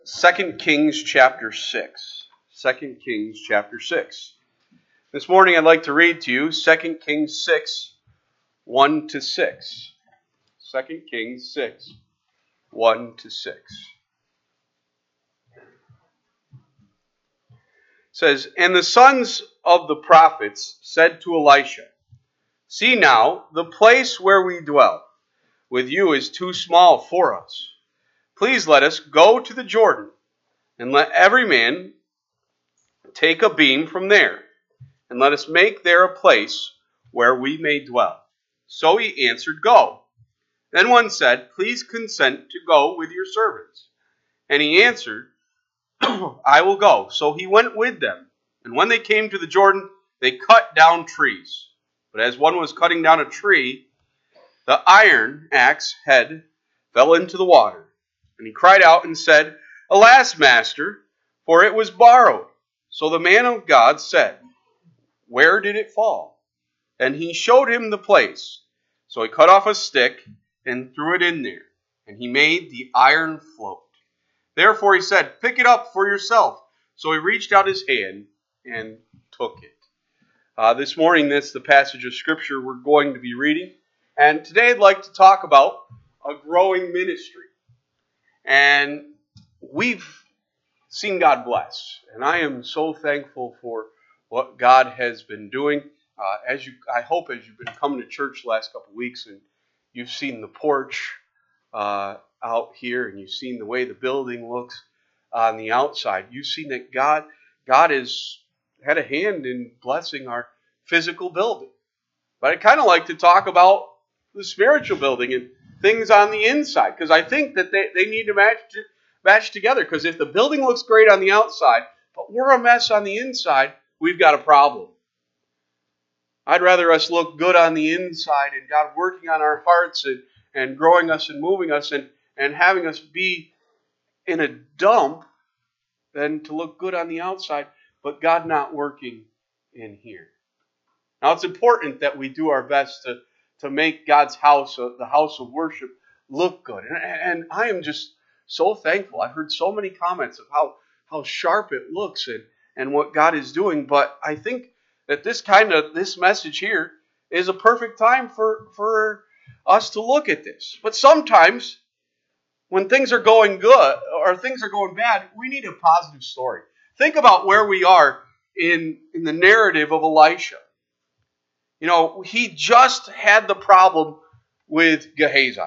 2 Kings chapter 6. 2 Kings chapter 6. This morning I'd like to read to you 2 Kings 6, 1 to 6. 2 Kings 6, 1 to 6. It says, "And the sons of the prophets said to Elisha, 'See now, the place where we dwell with you is too small for us. Please let us go to the Jordan, and let every man take a beam from there, and let us make there a place where we may dwell.' So he answered, 'Go.' Then one said, 'Please consent to go with your servants.' And he answered, 'I will go.' So he went with them. And when they came to the Jordan, they cut down trees. But as one was cutting down a tree, the iron axe head fell into the water. And he cried out and said, 'Alas, master, for it was borrowed.' So the man of God said, 'Where did it fall?' And he showed him the place. So he cut off a stick and threw it in there, and he made the iron float. Therefore he said, 'Pick it up for yourself.' So he reached out his hand and took it." This morning, that's the passage of Scripture we're going to be reading. And today I'd like to talk about a growing ministry. And we've seen God bless. And I am so thankful for what God has been doing. I hope as you've been coming to church the last couple of weeks and you've seen the porch out here and you've seen the way the building looks on the outside, you've seen that God has had a hand in blessing our physical building. But I'd kind of like to talk about the spiritual building and things on the inside, because I think that they need to match together. Because if the building looks great on the outside, but we're a mess on the inside, we've got a problem. I'd rather us look good on the inside and God working on our hearts and growing us and moving us and having us be in a dump than to look good on the outside, but God not working in here. Now it's important that we do our best to make God's house, the house of worship, look good. And I am just so thankful. I've heard so many comments of how sharp it looks and what God is doing. But I think that this message here is a perfect time for us to look at this. But sometimes when things are going good or things are going bad, we need a positive story. Think about where we are in the narrative of Elisha. You know, he just had the problem with Gehazi.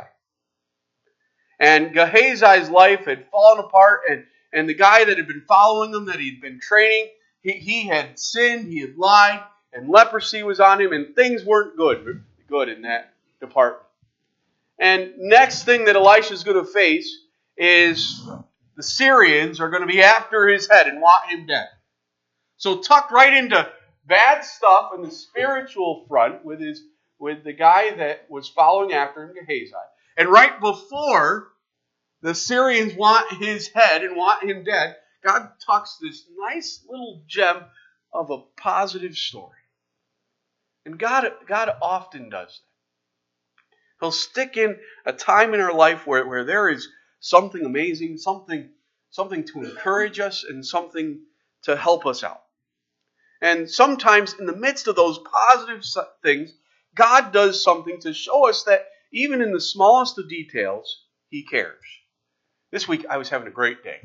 And Gehazi's life had fallen apart, and the guy that had been following him, that he'd been training, he had sinned, he had lied, and leprosy was on him, and things weren't good in that department. And next thing that Elisha's going to face is the Syrians are going to be after his head and want him dead. So tucked right into bad stuff in the spiritual front with the guy that was following after him, Gehazi. And right before the Syrians want his head and want him dead, God tucks this nice little gem of a positive story. And God often does that. He'll stick in a time in our life where there is something amazing, something to encourage us, and something to help us out. And sometimes in the midst of those positive things, God does something to show us that even in the smallest of details, He cares. This week I was having a great day.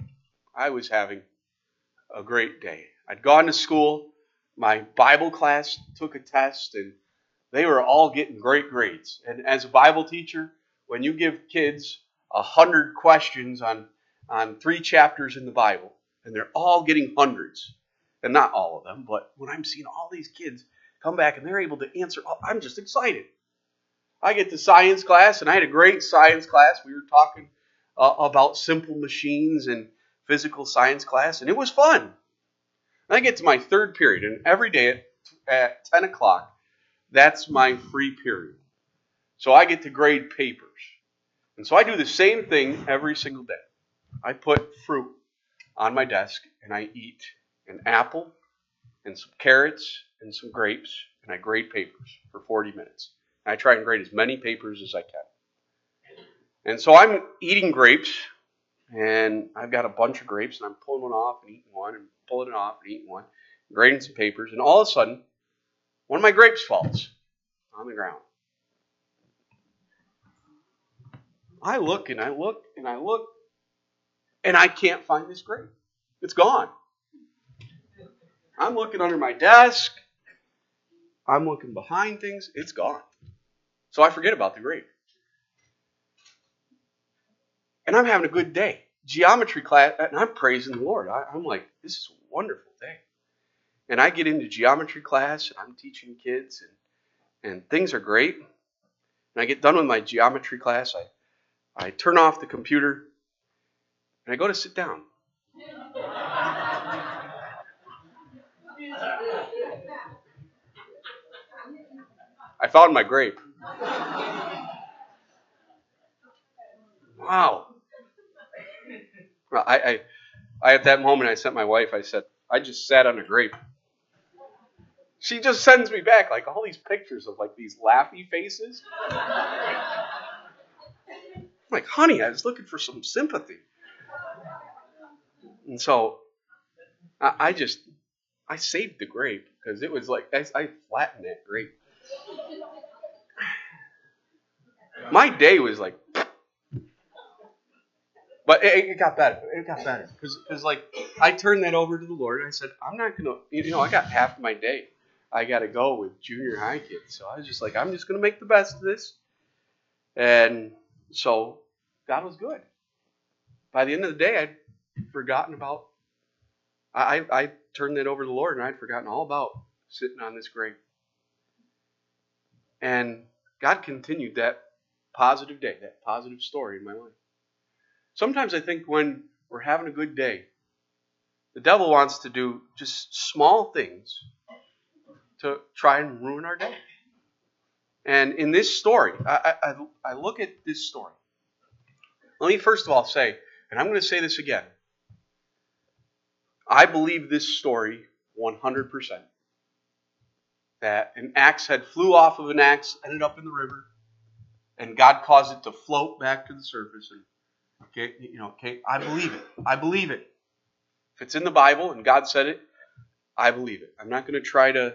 I'd gone to school. My Bible class took a test, and they were all getting great grades. And as a Bible teacher, when you give kids 100 questions on 3 chapters in the Bible, and they're all getting hundreds, and not all of them, but when I'm seeing all these kids come back and they're able to answer, I'm just excited. I get to science class, and I had a great science class. We were talking about simple machines and physical science class, and it was fun. And I get to my third period, and every day at 10 o'clock, that's my free period. So I get to grade papers. And so I do the same thing every single day. I put fruit on my desk, and I eat an apple and some carrots and some grapes, and I grade papers for 40 minutes. And I try and grade as many papers as I can. And so I'm eating grapes, And I've got a bunch of grapes, and I'm pulling one off and eating one, and pulling it off and eating one, grading some papers, and all of a sudden, one of my grapes falls on the ground. I look and I look and I look, and I can't find this grape. It's gone. I'm looking under my desk. I'm looking behind things. It's gone. So I forget about the grape. And I'm having a good day. Geometry class, and I'm praising the Lord. I'm like, this is a wonderful day. And I get into geometry class, and I'm teaching kids, and things are great. And I get done with my geometry class. I turn off the computer, and I go to sit down. I found my grape. Wow. I at that moment, I sent my wife, I said, I just sat on a grape. She just sends me back like all these pictures of like these laughy faces. I'm like, honey, I was looking for some sympathy. And so I saved the grape because it was like, I flattened that grape. My day was like, but it got better. It got better because like I turned that over to the Lord and I said, I'm not gonna, I got half my day. I got to go with junior high kids, so I was just like, I'm just gonna make the best of this. And so God was good. By the end of the day, I'd forgotten about. I turned it over to the Lord and I'd forgotten all about sitting on this grape. And God continued that positive day, that positive story in my life. Sometimes I think when we're having a good day, the devil wants to do just small things to try and ruin our day. And in this story, I look at this story. Let me first of all say, and I'm going to say this again, I believe this story 100%. That an axe head flew off of an axe, ended up in the river, and God caused it to float back to the surface. And okay, I believe it. I believe it. If it's in the Bible and God said it, I believe it. I'm not going to try to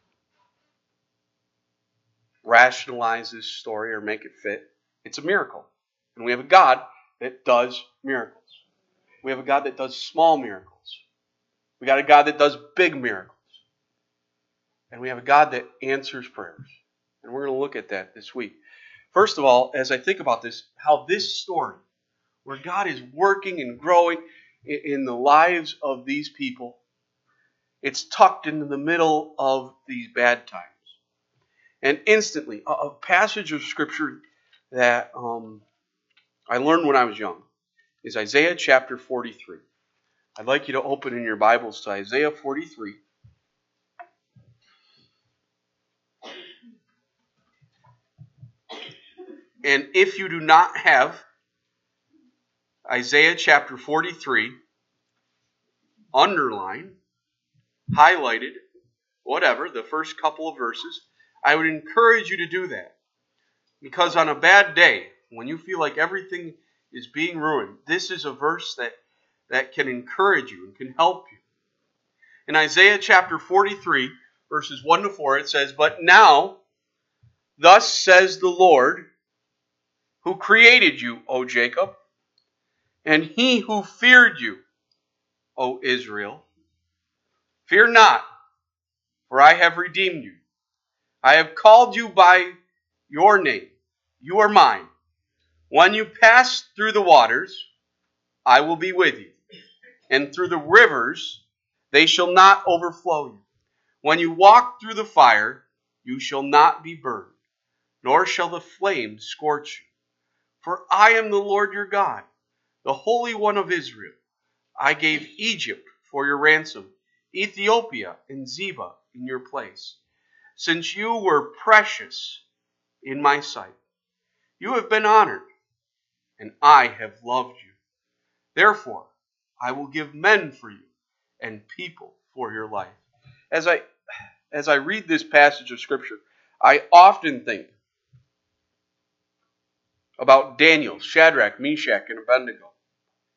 rationalize this story or make it fit. It's a miracle. And we have a God that does miracles. We have a God that does small miracles. We got a God that does big miracles. And we have a God that answers prayers. And we're going to look at that this week. First of all, as I think about this, how this story, where God is working and growing in the lives of these people, it's tucked into the middle of these bad times. And instantly, a passage of Scripture that I learned when I was young is Isaiah chapter 43. I'd like you to open in your Bibles to Isaiah 43. And if you do not have Isaiah chapter 43 underlined, highlighted, whatever, the first couple of verses, I would encourage you to do that. Because on a bad day, when you feel like everything is being ruined, this is a verse that can encourage you and can help you. In Isaiah chapter 43, verses 1 to 4, it says, But now, thus says the Lord, who created you, O Jacob, and he who feared you, O Israel, fear not, for I have redeemed you. I have called you by your name. You are mine. When you pass through the waters, I will be with you. And through the rivers, they shall not overflow you. When you walk through the fire, you shall not be burned, nor shall the flame scorch you. For I am the Lord your God, the Holy One of Israel. I gave Egypt for your ransom, Ethiopia and Zebah in your place. Since you were precious in my sight, you have been honored, and I have loved you. Therefore, I will give men for you and people for your life. As I read this passage of Scripture, I often think about Daniel, Shadrach, Meshach, and Abednego.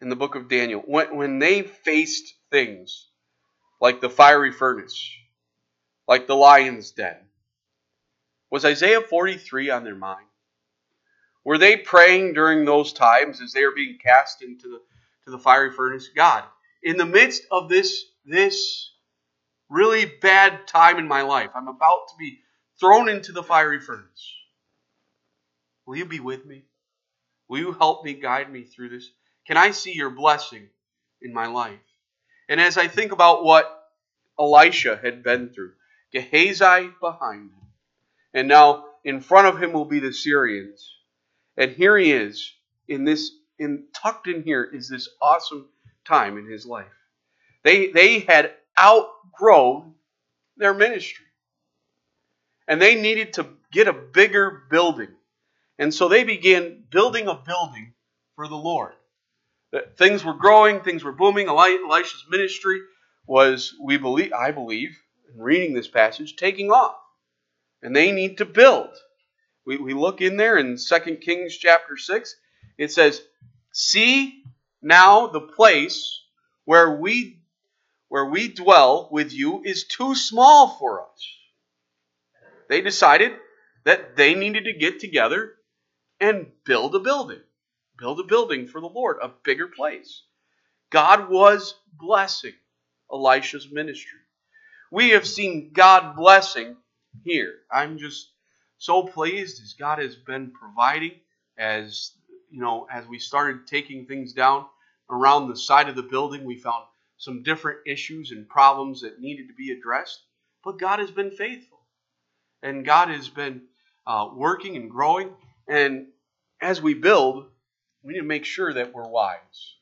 in the book of Daniel, when they faced things like the fiery furnace, like the lion's den, was Isaiah 43 on their mind? Were they praying during those times as they were being cast into the fiery furnace? God, in the midst of this really bad time in my life, I'm about to be thrown into the fiery furnace. Will you be with me? Will you help me, guide me through this? Can I see your blessing in my life? And as I think about what Elisha had been through, Gehazi behind him, and now in front of him will be the Syrians. And here he is, tucked in here is this awesome time in his life. They had outgrown their ministry. And they needed to get a bigger building. And so they began building a building for the Lord. Things were growing, things were booming. Elisha's ministry was, I believe, in reading this passage, taking off. And they need to build. We look in there in 2 Kings chapter 6. It says, "See now the place where we dwell with you is too small for us." They decided that they needed to get together and build a building. Build a building for the Lord, a bigger place. God was blessing Elisha's ministry. We have seen God blessing here. I'm just so pleased as God has been providing, as we started taking things down around the side of the building, we found some different issues and problems that needed to be addressed. But God has been faithful. And God has been working and growing. And as we build, we need to make sure that we're wise.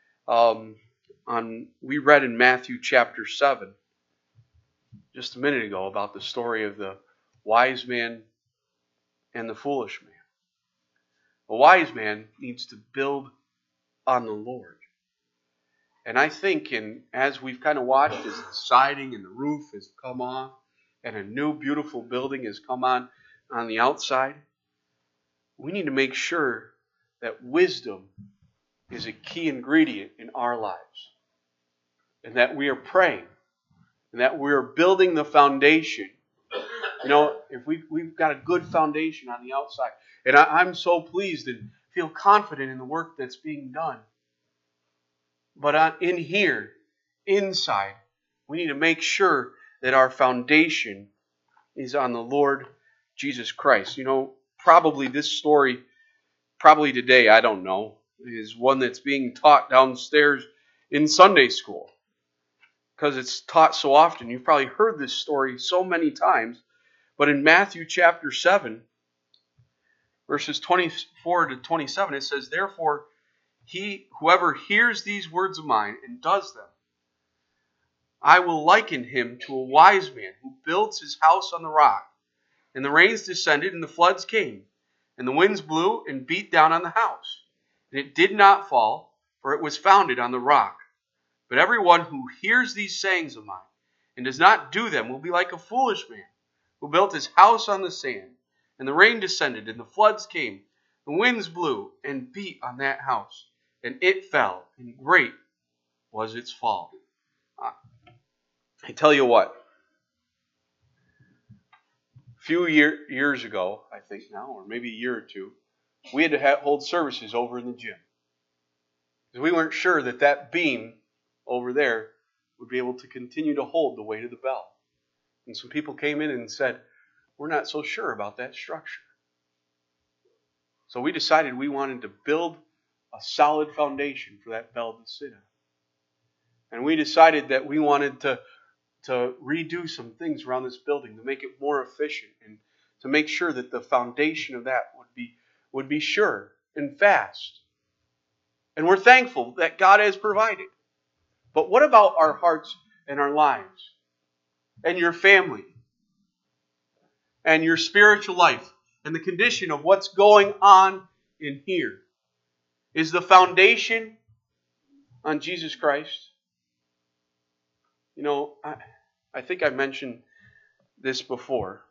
We read in Matthew chapter 7 just a minute ago about the story of the wise man and the foolish man. A wise man needs to build on the Lord. And I think as we've kind of watched as the siding and the roof has come off and a new beautiful building has come on the outside, we need to make sure that wisdom is a key ingredient in our lives. And that we are praying. And that we are building the foundation. If we've got a good foundation on the outside. And I'm so pleased and feel confident in the work that's being done. But in here, inside, we need to make sure that our foundation is on the Lord Jesus Christ. Probably this story, probably today, I don't know, is one that's being taught downstairs in Sunday school. Because it's taught so often. You've probably heard this story so many times. But in Matthew chapter 7, verses 24 to 27, it says, "Therefore, whoever hears these words of mine and does them, I will liken him to a wise man who builds his house on the rock. And the rains descended, and the floods came, and the winds blew and beat down on the house. And it did not fall, for it was founded on the rock. But everyone who hears these sayings of mine and does not do them will be like a foolish man who built his house on the sand. And the rain descended, and the floods came, the winds blew and beat on that house, and it fell, and great was its fall." I tell you what, a few years ago, I think now, or maybe a year or two, we had to hold services over in the gym. Because we weren't sure that beam over there would be able to continue to hold the weight of the bell. And some people came in and said, "We're not so sure about that structure." So we decided we wanted to build a solid foundation for that bell to sit on. And we decided that we wanted to redo some things around this building to make it more efficient and to make sure that the foundation of that would be sure and fast. And we're thankful that God has provided. But what about our hearts and our lives? And your family? And your spiritual life? And the condition of what's going on in here? Is the foundation on Jesus Christ? I think I mentioned this before.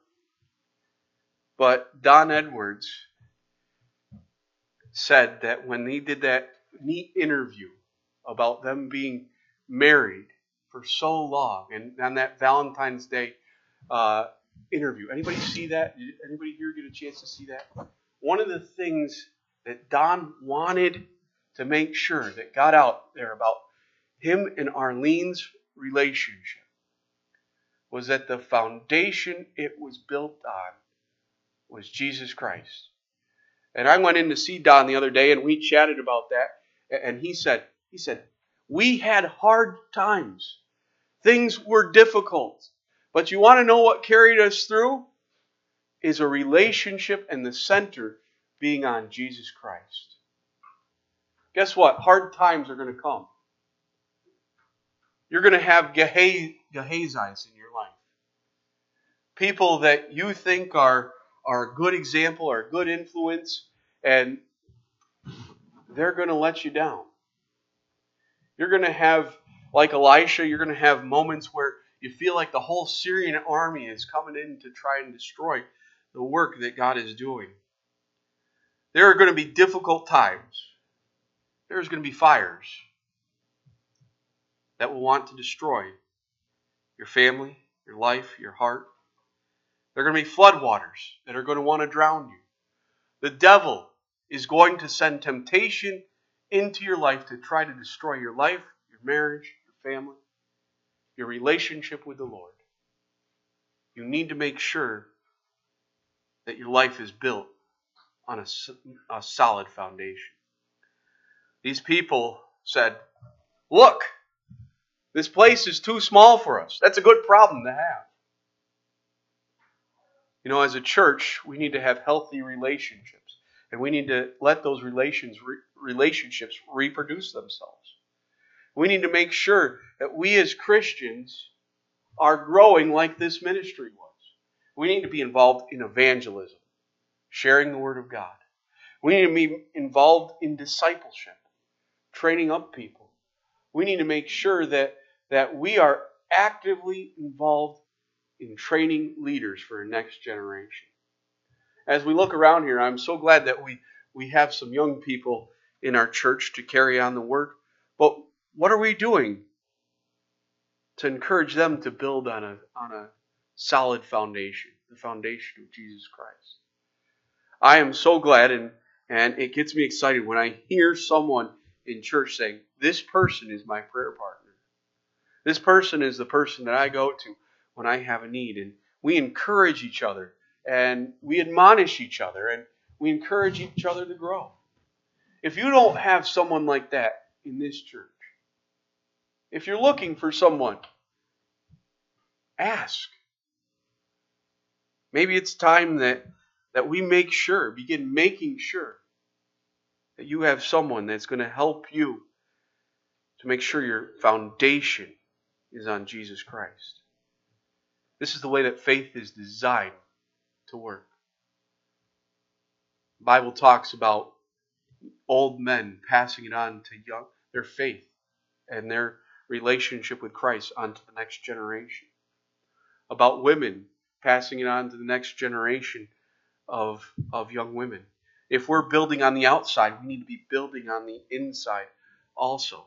But Don Edwards said that when he did that neat interview about them being married for so long, and on that Valentine's Day interview. Anybody see that? Did anybody here get a chance to see that? One of the things that Don wanted to make sure that got out there about him and Arlene's relationship was that the foundation it was built on was Jesus Christ. And I went in to see Don the other day, and we chatted about that. And he said, we had hard times. Things were difficult. But you want to know what carried us through? Is a relationship and the center being on Jesus Christ. Guess what? Hard times are going to come. You're going to have Gehazis in your life. People that you think are a good example, are a good influence, and they're going to let you down. You're going to have, like Elisha, you're going to have moments where you feel like the whole Syrian army is coming in to try and destroy the work that God is doing. There are going to be difficult times. There's going to be fires that will want to destroy your family, your life, your heart. There are going to be floodwaters that are going to want to drown you. The devil is going to send temptation into your life to try to destroy your life, your marriage, your family, your relationship with the Lord. You need to make sure that your life is built on a solid foundation. These people said, look, this place is too small for us. That's a good problem to have. You know, as a church, we need to have healthy relationships. And we need to let those relationships reproduce themselves. We need to make sure that we as Christians are growing like this ministry was. We need to be involved in evangelism, sharing the Word of God. We need to be involved in discipleship, training up people. We need to make sure that we are actively involved in training leaders for the next generation. As we look around here, I'm so glad that we have some young people in our church to carry on the work. But what are we doing to encourage them to build on a solid foundation, the foundation of Jesus Christ? I am so glad, and it gets me excited when I hear someone in church saying, this person is my prayer partner. This person is the person that I go to when I have a need. And we encourage each other, and we admonish each other, and we encourage each other to grow. If you don't have someone like that in this church, if you're looking for someone, ask. Maybe it's time that we begin making sure that you have someone that's going to help you to make sure your foundation is on Jesus Christ. This is the way that faith is designed to work. The Bible talks about old men passing it on to young, their faith and their relationship with Christ onto the next generation. About women passing it on to the next generation of young women. If we're building on the outside, we need to be building on the inside also.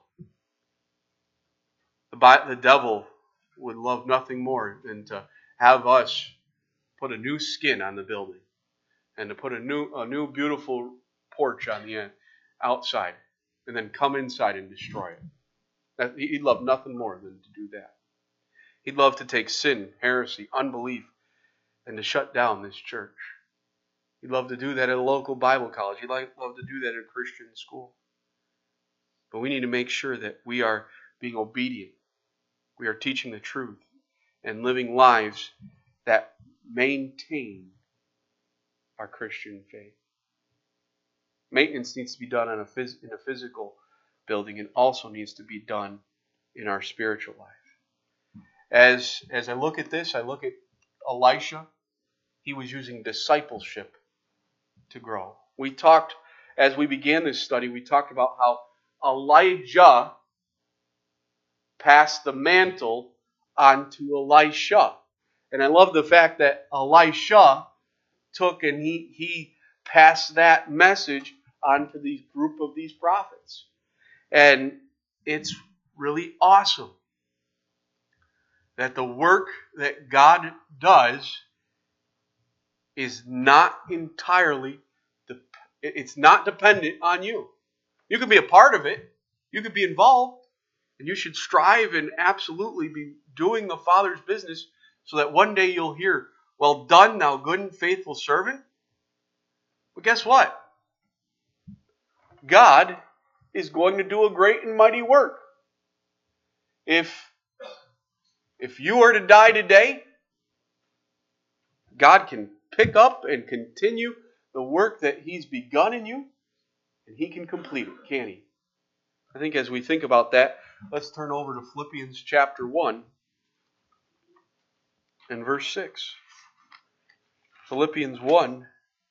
The devil would love nothing more than to have us put a new skin on the building and to put a new beautiful porch on the outside and then come inside and destroy it. He'd love nothing more than to do that. He'd love to take sin, heresy, unbelief, and to shut down this church. He'd love to do that at a local Bible college. He'd love to do that at a Christian school. But we need to make sure that we are being obedient. We are teaching the truth and living lives that maintain our Christian faith. Maintenance needs to be done in a physical building and also needs to be done in our spiritual life. As I look at this, I look at Elisha. He was using discipleship to grow. We talked, as we began this study, we talked about how Elijah passed the mantle onto Elisha. And I love the fact that Elisha took and he passed that message onto the group of these prophets. And it's really awesome that the work that God does is not entirely, it's not dependent on you. You can be a part of it. You could be involved. And you should strive and absolutely be doing the Father's business so that one day you'll hear, "Well done, thou good and faithful servant." But guess what? God is going to do a great and mighty work. If you were to die today, God can pick up and continue the work that He's begun in you, and He can complete it, can't He? I think as we think about that, let's turn over to Philippians chapter 1 and verse 6. Philippians 1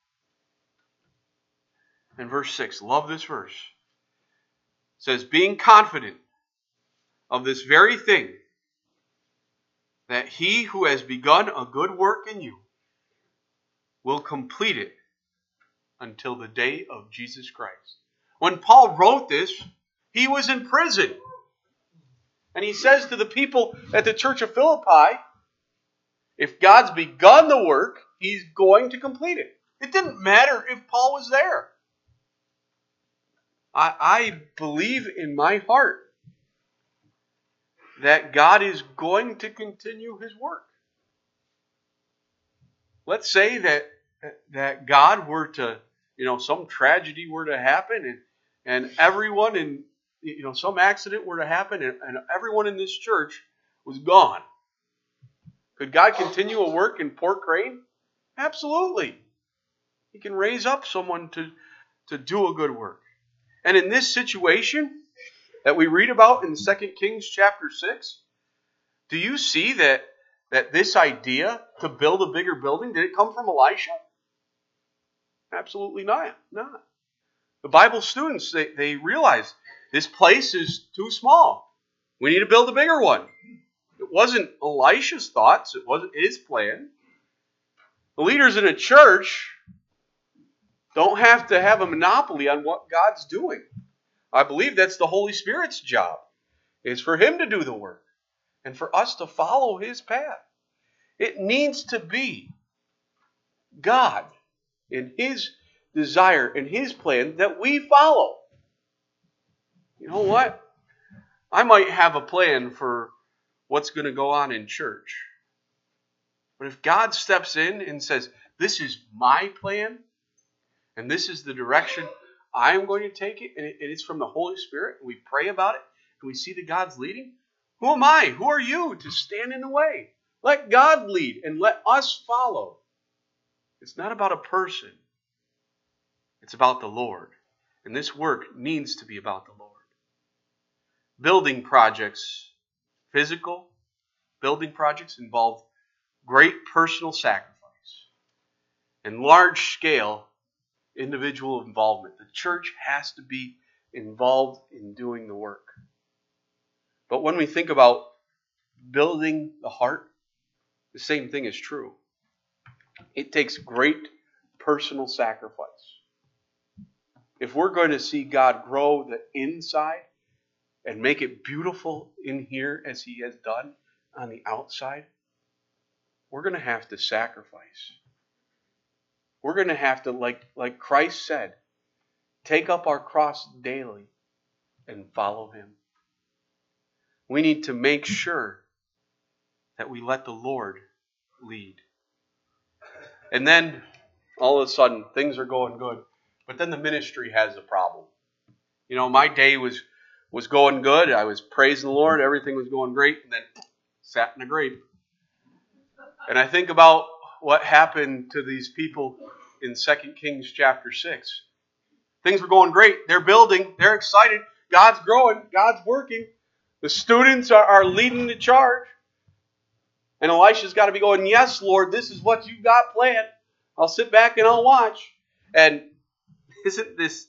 and verse 6. Love this verse. It says, "Being confident of this very thing, that He who has begun a good work in you will complete it until the day of Jesus Christ." When Paul wrote this, he was in prison. And he says to the people at the church of Philippi, if God's begun the work, He's going to complete it. It didn't matter if Paul was there. I believe in my heart that God is going to continue His work. Let's say that God were to, some tragedy were to happen and everyone in, some accident were to happen and everyone in this church was gone. Could God continue a work in Port Crane? Absolutely. He can raise up someone to do a good work. And in this situation that we read about in 2 Kings chapter 6, do you see that this idea to build a bigger building, did it come from Elisha? Absolutely not. The Bible students, they realize this place is too small. We need to build a bigger one. It wasn't Elisha's thoughts. It wasn't his plan. The leaders in a church don't have to have a monopoly on what God's doing. I believe that's the Holy Spirit's job. It's for Him to do the work and for us to follow His path. It needs to be God in His desire and His plan that we follow. You know what? I might have a plan for what's going to go on in church. But if God steps in and says, "This is my plan, and this is the direction I am going to take it, and it's from the Holy Spirit," and we pray about it, and we see that God's leading, who am I? Who are you to stand in the way? Let God lead, and let us follow. It's not about a person. It's about the Lord. And this work needs to be about the Lord. Building projects, physical building projects, involve great personal sacrifice and large-scale individual involvement. The church has to be involved in doing the work. But when we think about building the heart, the same thing is true. It takes great personal sacrifice. If we're going to see God grow the inside and make it beautiful in here as He has done on the outside, we're going to have to sacrifice. We're going to have to, like Christ said, take up our cross daily and follow Him. We need to make sure that we let the Lord lead. And then, all of a sudden, things are going good. But then the ministry has a problem. My day was going good. I was praising the Lord. Everything was going great. And then sat in a grave. And I think about what happened to these people in 2 Kings chapter 6. Things were going great. They're building. They're excited. God's growing. God's working. The students are leading the charge. And Elisha's got to be going, "Yes, Lord, this is what you've got planned. I'll sit back and I'll watch." And isn't this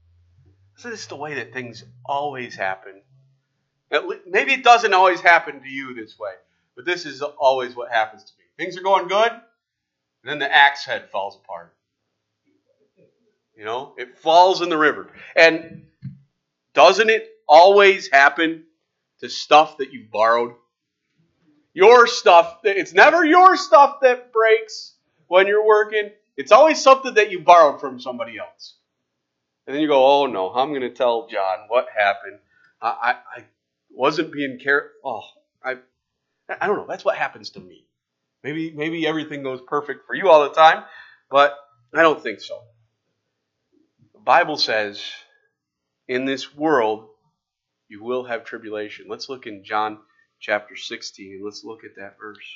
the way that things always happen? Maybe it doesn't always happen to you this way, but this is always what happens to me. Things are going good, and then the axe head falls apart. It falls in the river. And doesn't it always happen to stuff that you've borrowed? Your stuff, it's never your stuff that breaks when you're working. It's always something that you borrowed from somebody else. And then you go, oh no, I'm going to tell John what happened. I wasn't being careful. Oh, I don't know. That's what happens to me. Maybe everything goes perfect for you all the time, but I don't think so. The Bible says, in this world, you will have tribulation. Let's look in John chapter 16. Let's look at that verse.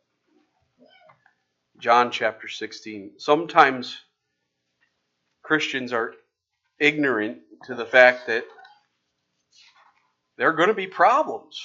John chapter 16. Sometimes Christians are ignorant to the fact that there are going to be problems.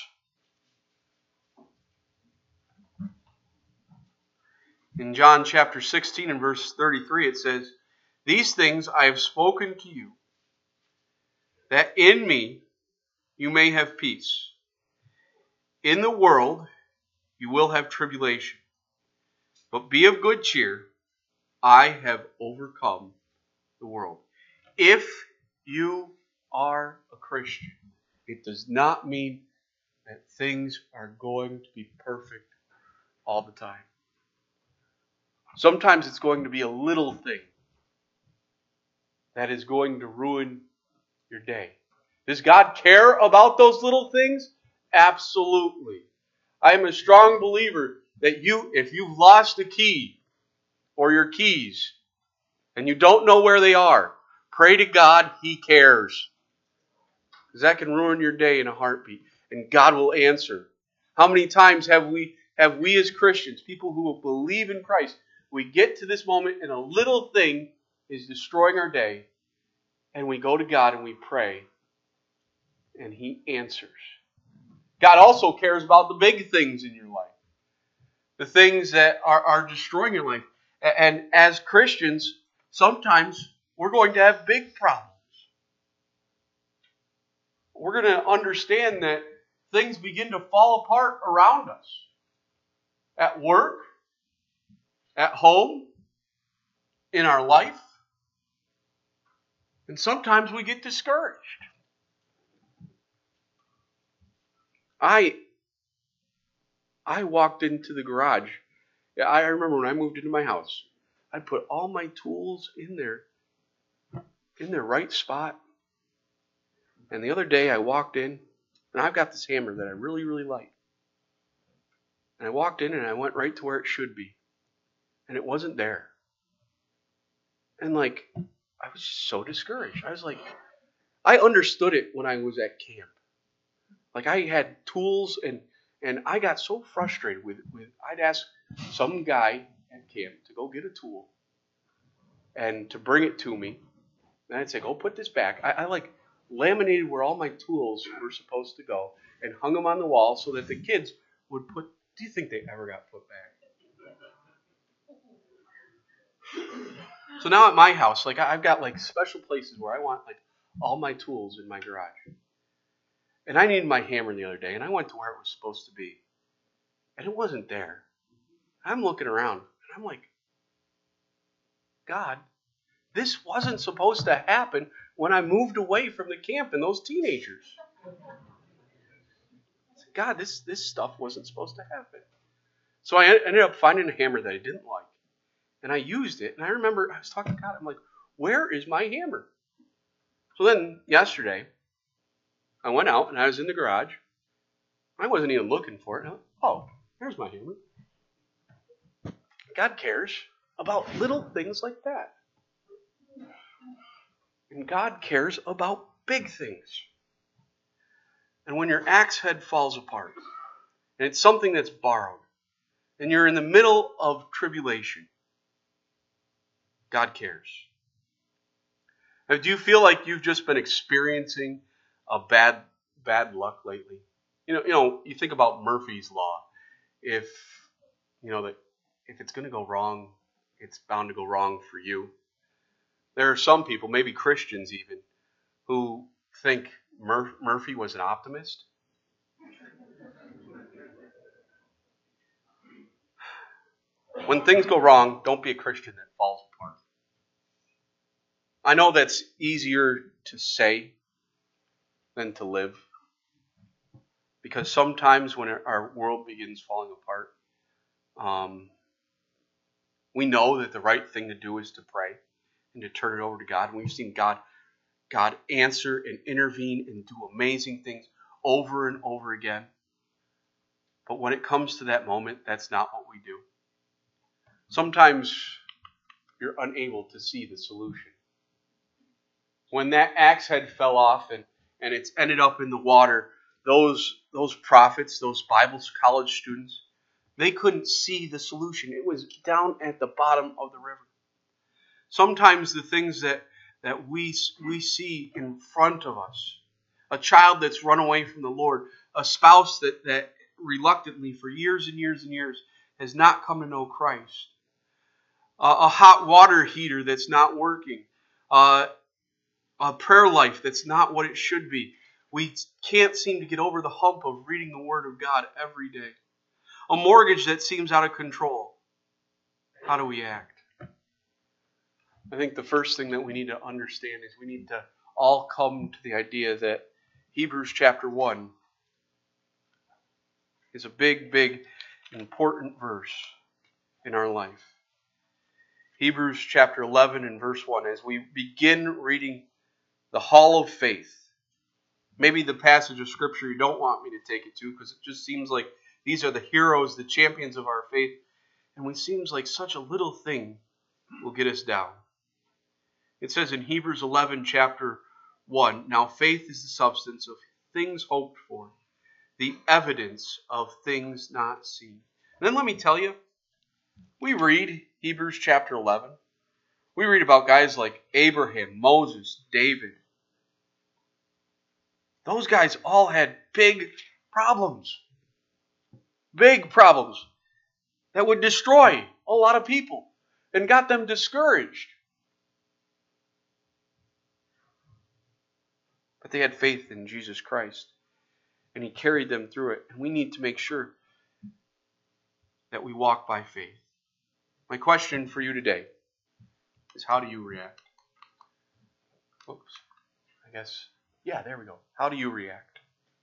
In John chapter 16 and verse 33 it says, "These things I have spoken to you, that in me you may have peace. In the world you will have tribulation. But be of good cheer, I have overcome the world." If you are a Christian, it does not mean that things are going to be perfect all the time. Sometimes it's going to be a little thing that is going to ruin your day. Does God care about those little things? Absolutely. I am a strong believer that if you've lost a key or your keys and you don't know where they are, pray to God, He cares. Because that can ruin your day in a heartbeat. And God will answer. How many times have we as Christians, people who believe in Christ, we get to this moment and a little thing is destroying our day, and we go to God and we pray, and He answers. God also cares about the big things in your life. The things that are destroying your life. And as Christians, sometimes we're going to have big problems. We're going to understand that things begin to fall apart around us. At work, at home, in our life. And sometimes we get discouraged. I walked into the garage. I remember when I moved into my house, I put all my tools in their right spot. And the other day I walked in, and I've got this hammer that I really, really like. And I walked in and I went right to where it should be. And it wasn't there. And I was so discouraged. I was like, I understood it when I was at camp. I had tools and I got so frustrated with I'd ask some guy at camp to go get a tool and to bring it to me. And I'd say, go put this back. I laminated where all my tools were supposed to go and hung them on the wall so that the kids would put. Do you think they ever got put back? So now at my house, I've got special places where I want all my tools in my garage. And I needed my hammer the other day, and I went to where it was supposed to be. And it wasn't there. I'm looking around, and I'm like, God, this wasn't supposed to happen when I moved away from the camp and those teenagers. God, this stuff wasn't supposed to happen. So I ended up finding a hammer that I didn't like. And I used it, and I remember I was talking to God. I'm like, where is my hammer? So then yesterday, I went out, and I was in the garage. I wasn't even looking for it. Oh, here's my hammer. God cares about little things like that. And God cares about big things. And when your axe head falls apart, and it's something that's borrowed, and you're in the middle of tribulation, God cares. Now, do you feel like you've just been experiencing a bad luck lately? You think about Murphy's Law. If it's going to go wrong, it's bound to go wrong for you. There are some people, maybe Christians even, who think Murphy was an optimist. When things go wrong, don't be a Christian that falls apart. I know that's easier to say, than to live. Because sometimes when our world begins falling apart, we know that the right thing to do is to pray and to turn it over to God. And we've seen God answer and intervene and do amazing things over and over again. But when it comes to that moment, that's not what we do. Sometimes you're unable to see the solution. When that axe head fell off and it's ended up in the water, those prophets, those Bible college students, they couldn't see the solution. It was down at the bottom of the river. Sometimes the things that we see in front of us, a child that's run away from the Lord, a spouse that reluctantly for years and years and years has not come to know Christ, a hot water heater that's not working, a prayer life that's not what it should be. We can't seem to get over the hump of reading the Word of God every day. A mortgage that seems out of control. How do we act? I think the first thing that we need to understand is we need to all come to the idea that Hebrews chapter 1 is a big, big, important verse in our life. Hebrews chapter 11 and verse 1, as we begin reading the Hall of Faith, maybe the passage of Scripture you don't want me to take it to because it just seems like these are the heroes, the champions of our faith, and it seems like such a little thing will get us down. It says in Hebrews 11 chapter 1, now faith is the substance of things hoped for, the evidence of things not seen. And then let me tell you, we read Hebrews chapter 11. We read about guys like Abraham, Moses, David. Those guys all had big problems. Big problems that would destroy a lot of people and got them discouraged. But they had faith in Jesus Christ, and He carried them through it. And we need to make sure that we walk by faith. My question for you today is, how do you react? Oops. There we go. How do you react?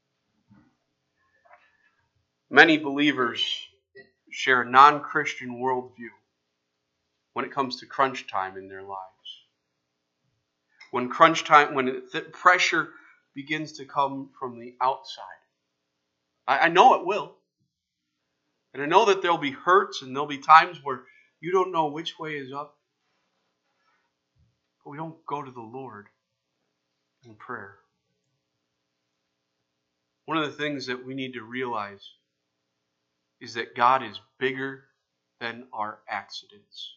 Many believers share a non-Christian worldview when it comes to crunch time in their lives. When crunch time, when pressure begins to come from the outside. I know it will. And I know that there'll be hurts and there'll be times where you don't know which way is up. But we don't go to the Lord in prayer. One of the things that we need to realize is that God is bigger than our accidents.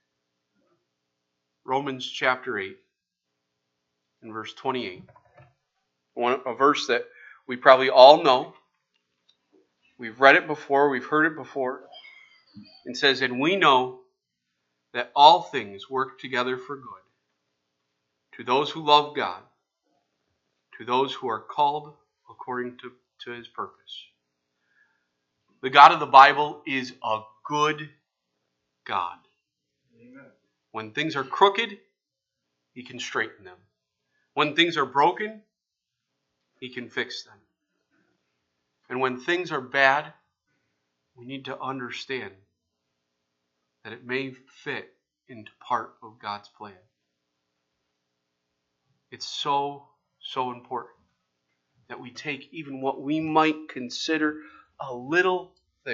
Romans chapter 8 and verse 28. A verse that we probably all know. We've read it before, we've heard it before. It says, and we know that all things work together for good to those who love God, to those who are called according to His purpose. The God of the Bible is a good God. Amen. When things are crooked, He can straighten them. When things are broken, He can fix them. And when things are bad, we need to understand that it may fit into part of God's plan. It's so, so important that we take even what we might consider a little thing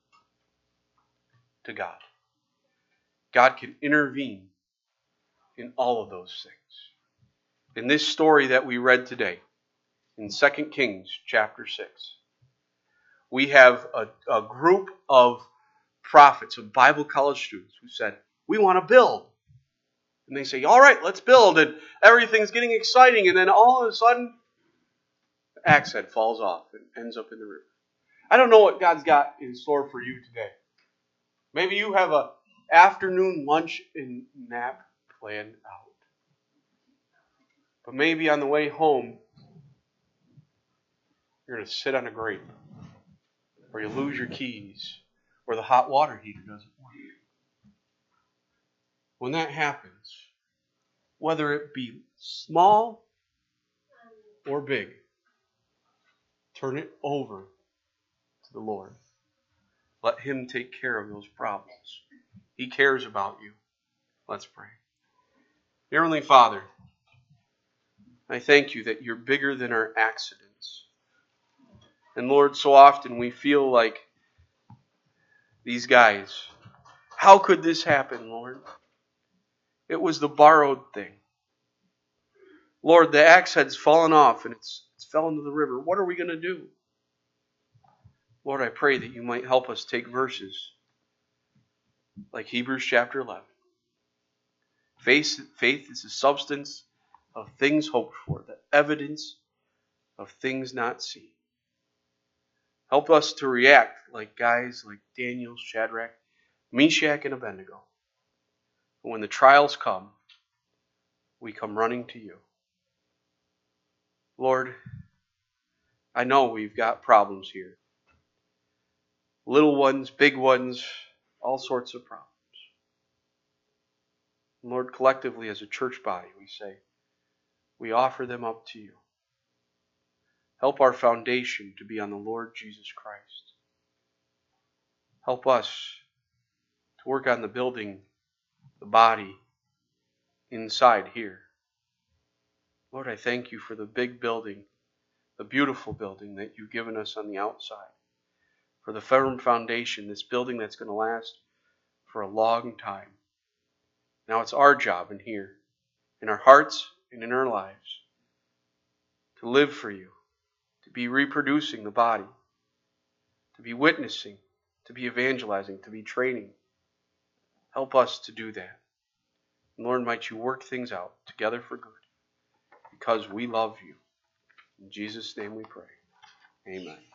to God. God can intervene in all of those things. In this story that we read today, in 2 Kings chapter 6, we have a group of prophets, of Bible college students who said, we want to build. And they say, all right, let's build. And everything's getting exciting. And then all of a sudden, the axe head falls off and ends up in the river. I don't know what God's got in store for you today. Maybe you have an afternoon lunch and nap planned out. But maybe on the way home, you're going to sit on a grape. Or you lose your keys. Or the hot water heater doesn't work. When that happens, whether it be small or big, Turn it over to the Lord. Let Him take care of those problems. He cares about you. Let's pray. Dear Heavenly Father, I thank you that you're bigger than our accidents. And Lord, so often we feel like these guys. How could this happen, Lord? It was the borrowed thing. Lord, the axe head's fallen off and it's fell into the river. What are we going to do? Lord, I pray that you might help us take verses like Hebrews chapter 11. Faith is the substance of things hoped for, the evidence of things not seen. Help us to react like guys like Daniel, Shadrach, Meshach, and Abednego. And when the trials come, we come running to you. Lord, I know we've got problems here. Little ones, big ones, all sorts of problems. And Lord, collectively as a church body, we say, we offer them up to you. Help our foundation to be on the Lord Jesus Christ. Help us to work on the building, the body, inside here. Lord, I thank you for the big building, the beautiful building that you've given us on the outside. For the firm foundation, this building that's going to last for a long time. Now it's our job in here, in our hearts and in our lives, to live for you, to be reproducing the body, to be witnessing, to be evangelizing, to be training. Help us to do that. And Lord, might you work things out together for good, because we love you. In Jesus' name we pray. Amen.